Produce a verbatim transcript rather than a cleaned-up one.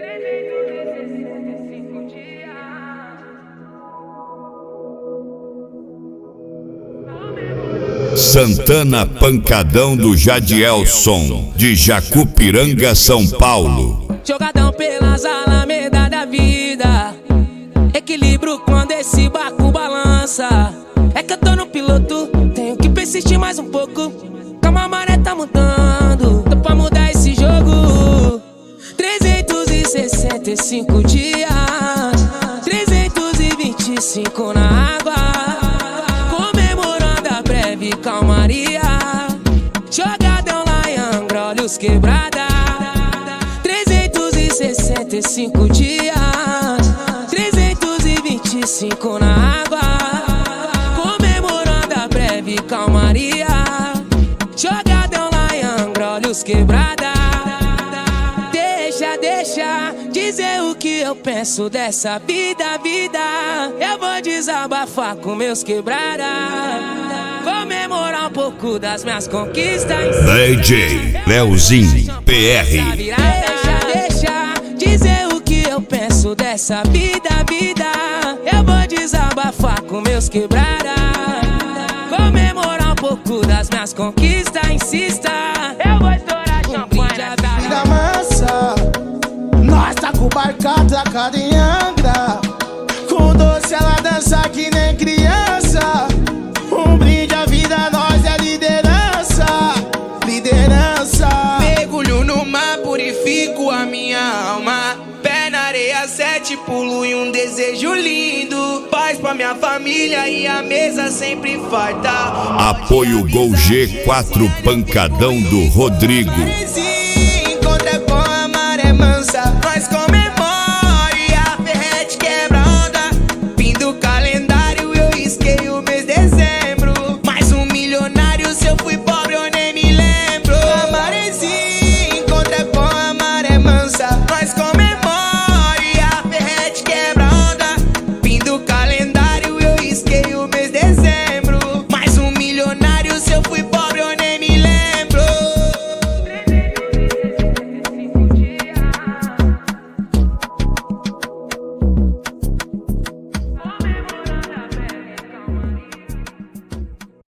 Santana Pancadão do Jadielson, de Jacupiranga, São Paulo. Jogadão pelas alamedas da vida, equilíbrio quando esse barco balança. É que eu tô no piloto, tenho que persistir mais um pouco. Calma, a maré tá mudando, tô pra mudar esse jogo. trezentos e sessenta e cinco dias, trezentos e vinte e cinco na água, comemorando a breve calmaria. Jogadão lá em Angra, olhos quebrada. trezentos e sessenta e cinco dias, trezentos e vinte e cinco na água, comemorando a breve calmaria. Jogadão lá em Angra, olhos quebrada. Deixa, deixa dizer o que eu penso dessa vida, vida. Eu vou desabafar com meus quebrada, comemorar um pouco das minhas conquistas. D J Leozinho P R. Deixa, deixa dizer o que eu penso dessa vida, vida. Eu vou desabafar com meus quebrada, comemorar um pouco das minhas conquistas. Insista, eu vou estourar champanhe. Vida mansa, nós tá com o barco atracado em Angra. Com doce ela dança que nem criança. Um brinde à vida, nós é liderança. Liderança. Mergulho no mar, purifico a minha alma. Pé na areia, sete pulo e um desejo lindo. Paz pra minha família e a mesa sempre farta. Apoio Gol G quatro Pancadão do Rodrigo. Encontra com a maré mansa.